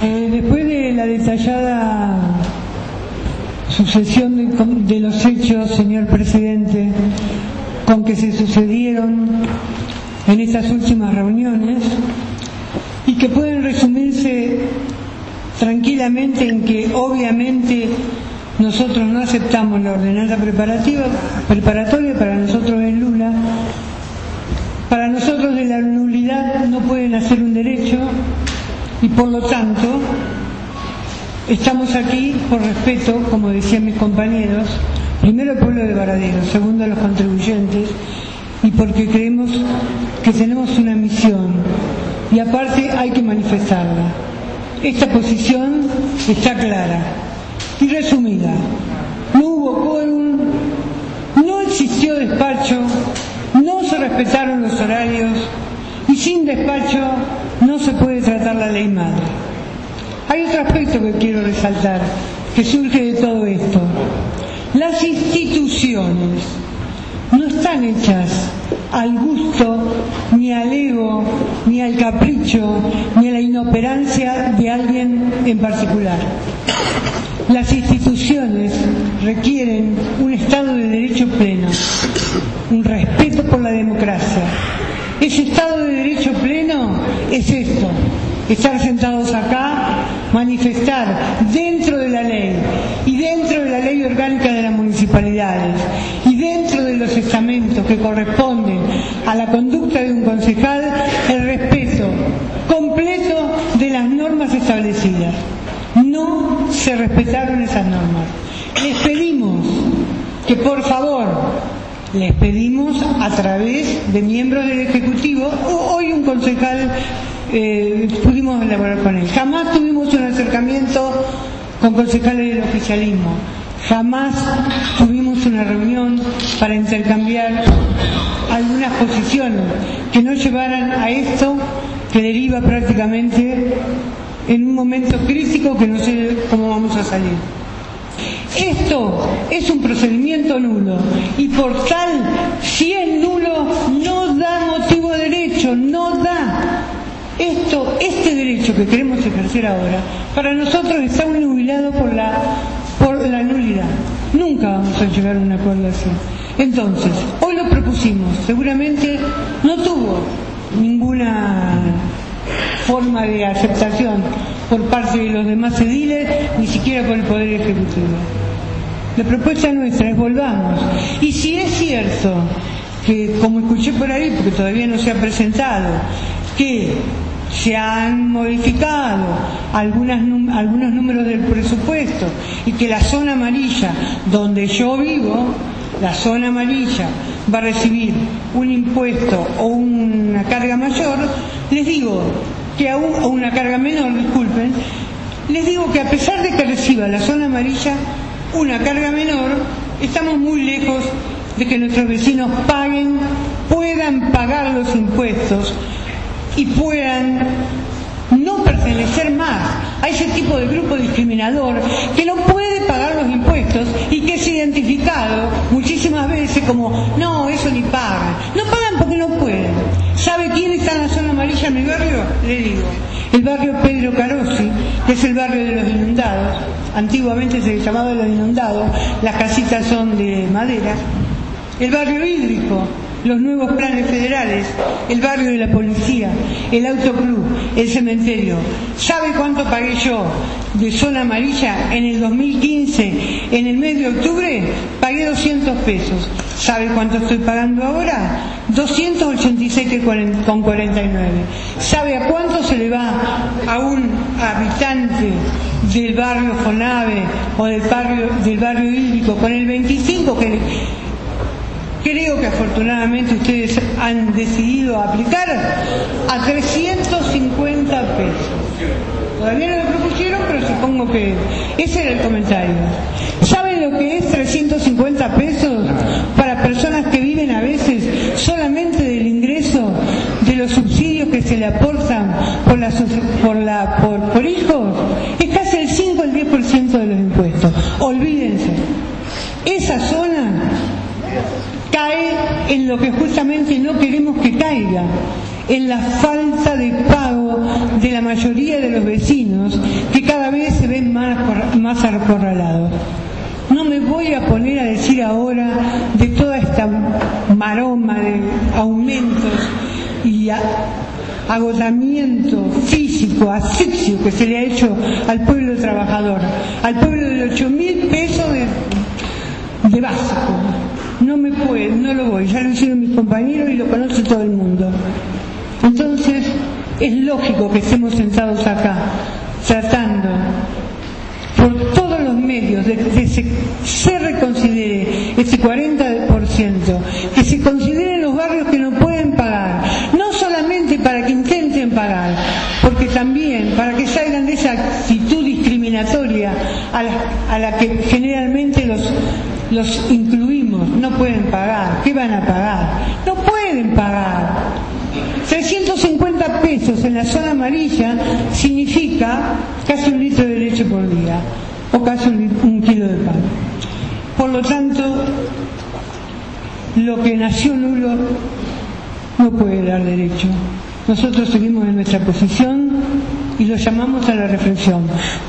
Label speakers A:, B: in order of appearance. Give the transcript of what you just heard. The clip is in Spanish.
A: Después de la detallada sucesión de los hechos, señor presidente, con que se sucedieron en estas últimas reuniones y que pueden resumirse tranquilamente en que obviamente nosotros no aceptamos la ordenanza preparatoria, para nosotros es nula, para nosotros de la nulidad no pueden hacer un derecho y por lo tanto estamos aquí por respeto, como decían mis compañeros, primero al pueblo de Varadero, segundo a los contribuyentes, y porque creemos que tenemos una misión y aparte hay que manifestarla. Esta posición está clara y resumida. No hubo quórum, no existió despacho, no se respetaron los horarios y sin despacho no se puede tratar la ley madre. Hay otro aspecto que quiero resaltar, que surge de todo esto. Las instituciones no están hechas al gusto, ni al ego, ni al capricho, ni a la inoperancia de alguien en particular. Las instituciones requieren un Estado de Derecho pleno, un respeto por la democracia. Ese Estado de Derecho pleno es esto: estar sentados acá, manifestar dentro de la ley y dentro de la ley orgánica de las municipalidades y dentro de los estamentos que corresponden a la conducta de un concejal el respeto completo de las normas establecidas. No se respetaron esas normas. Les pedimos que por favor, les pedimos a través de miembros del Ejecutivo, hoy un concejal pudimos elaborar con él. Jamás tuvimos un acercamiento con concejales del oficialismo, jamás tuvimos una reunión para intercambiar algunas posiciones que no llevaran a esto que deriva prácticamente en un momento crítico que no sé cómo vamos a salir. Esto es un procedimiento nulo y por tal, si es nulo, no da motivo de derecho, no da. Este derecho que queremos ejercer ahora, para nosotros está nubilado por la nulidad. Nunca vamos a llegar a un acuerdo así. Entonces, hoy lo propusimos, seguramente no tuvo ninguna forma de aceptación por parte de los demás ediles, ni siquiera por el Poder Ejecutivo. La propuesta nuestra es volvamos. Y si es cierto que, como escuché por ahí, porque todavía no se ha presentado, que se han modificado algunos números del presupuesto y que la zona amarilla, donde yo vivo, la zona amarilla va a recibir un impuesto o una carga mayor, les digo que o una carga menor, disculpen, les digo que a pesar de que reciba la zona amarilla una carga menor, estamos muy lejos de que nuestros vecinos puedan pagar los impuestos y puedan no pertenecer más a ese tipo de grupo discriminador que no puede pagar los impuestos y que es identificado muchísimas veces como no, eso ni pagan. No pagan porque no pueden. ¿Sabe quién está en la zona amarilla en mi barrio? Le digo, el barrio Pedro Carosi, que es el barrio de los inundados. Antiguamente se llamaba Los Inundados, las casitas son de madera. El barrio hídrico, los nuevos planes federales, el barrio de la policía, el autoclub, el cementerio. ¿Sabe cuánto pagué yo de zona amarilla en el 2015? En el mes de octubre pagué 200 pesos. ¿Sabe cuánto estoy pagando ahora? 287,49. ¿Sabe a cuánto se le va a un habitante del barrio Fonave o del barrio hídrico con el 25 que creo que afortunadamente ustedes han decidido aplicar? A 350 pesos. Todavía no lo propusieron, pero supongo que ese era el comentario. ¿Saben lo que es 350 pesos para personas que viven a veces solamente del ingreso de los subsidios que se le aportan por hijos? Es casi el 5 o el 10% de los impuestos. Olvídense. Esa zona cae en lo que justamente no queremos que caiga, en la falta de pago de la mayoría de los vecinos más acorralados. No me voy a poner a decir ahora de toda esta maroma de aumentos y agotamiento físico, asfixio que se le ha hecho al pueblo trabajador, al pueblo de 8.000 pesos de básico. No lo voy, ya lo hicieron mis compañeros y lo conoce todo el mundo. Entonces, es lógico que estemos sentados acá, tratando por todos los medios de que se reconsidere ese 40%, que se consideren los barrios que no pueden pagar, no solamente para que intenten pagar, porque también para que salgan de esa actitud discriminatoria a la que generalmente los incluimos. No pueden pagar. ¿Qué van a pagar? No pueden pagar. 350 pesos en la zona amarilla significa casi 1 litro de leche por día o casi 1 kilo de pan. Por lo tanto, lo que nació nulo no puede dar derecho. Nosotros seguimos en nuestra posición y lo llamamos a la reflexión.